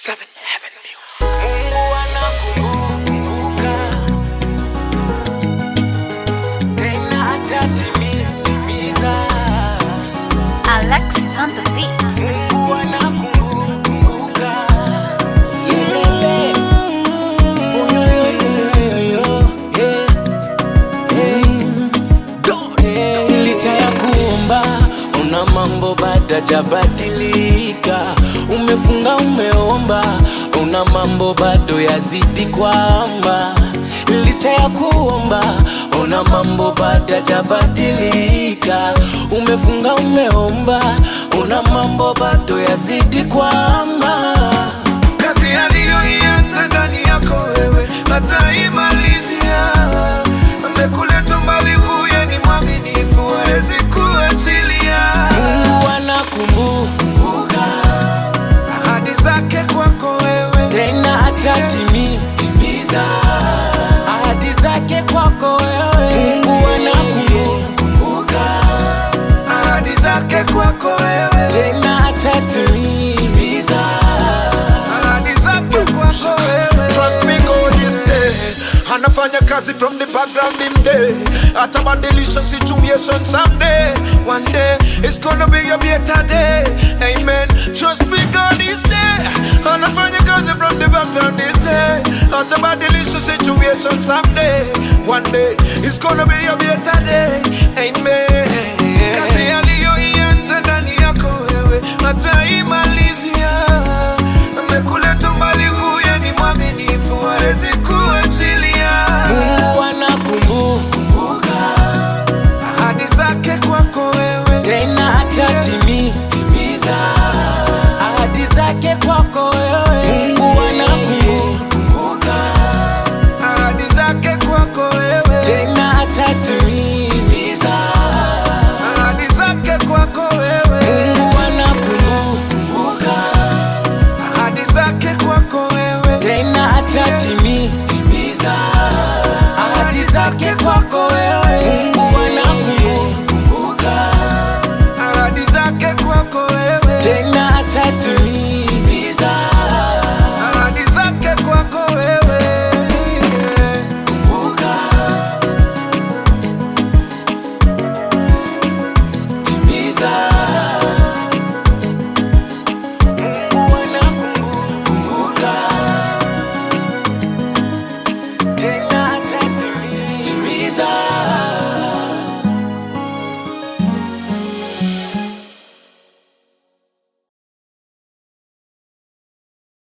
7 Heaven Music. Mungu anakumbuka tena atatimiza. Alexis on the beat. Mungu anakumbuka. Licha ya kuomba una mambo bado hajabadilika. Umefunga umeomba una mambo bado yazidi kwamba. Licha ya kuomba una mambo bado hajabadilika. Umefunga umeomba una mambo bado yazidi kwamba. Kazi aliyoianza ndani yako wewe ataimalizia. Amekuleta mbali, huye ni mwaminifu, hawezi kuachilia. Mungu anakumbuka ahadi zake kwako wewe, tena atatimiza ahadi zake kwako wewe. Mungu anakumbuka ahadi zake kwako wewe, tena atatimiza ahadi zake kwako wewe. Trust me, God is there. Anafanya kazi from the background in day. Atabadilisha situation someday. One day it's gonna be a better day. Amen. Trust me, God is there. Anafanya kazi from the background this day. Atabadilisha situation someday. One day it's gonna be a better day. Amen. Kazi aliyoianza ndani yako wewe ataimaliza.